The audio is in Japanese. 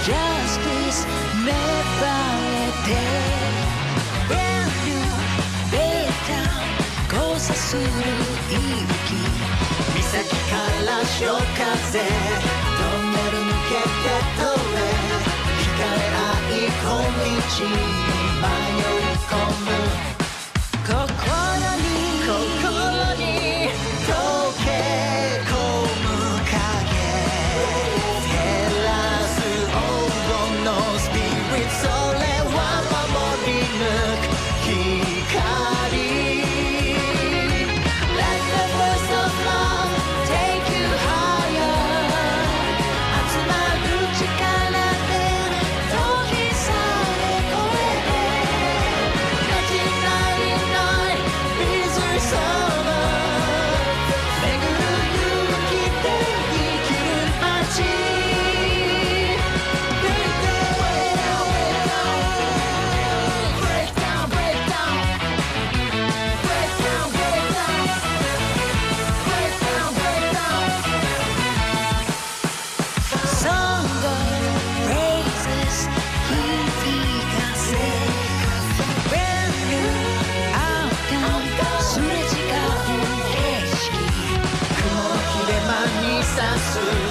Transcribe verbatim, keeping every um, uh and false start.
Justice 芽生えて Brand new Baytown 交差する息吹岬から潮風トンネル抜けて通れ惹かれ合い小道に迷い込む心に心に溶け込む影照らす黄金のスピリットそれは守り抜く光 Let the voice of love take you higher 集まる力で時さえ超えて nineteen ninety-nine Reasons of Love 巡る勇気で生きる街 Break down, break down, break down Break down, break down Break down, break down Song of praises 響かせ Brand new outcome すれ違う景色雲の切れ間に刺す